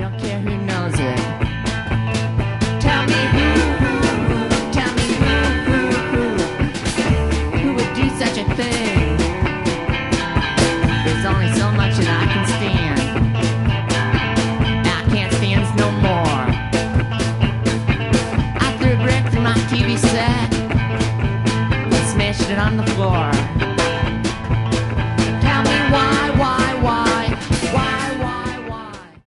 don't care who knows it. Tell me tell me who would do such a thing? There's only so much that I can stand. I can't stand no more. I threw a brick through my TV set and smashed it on the floor.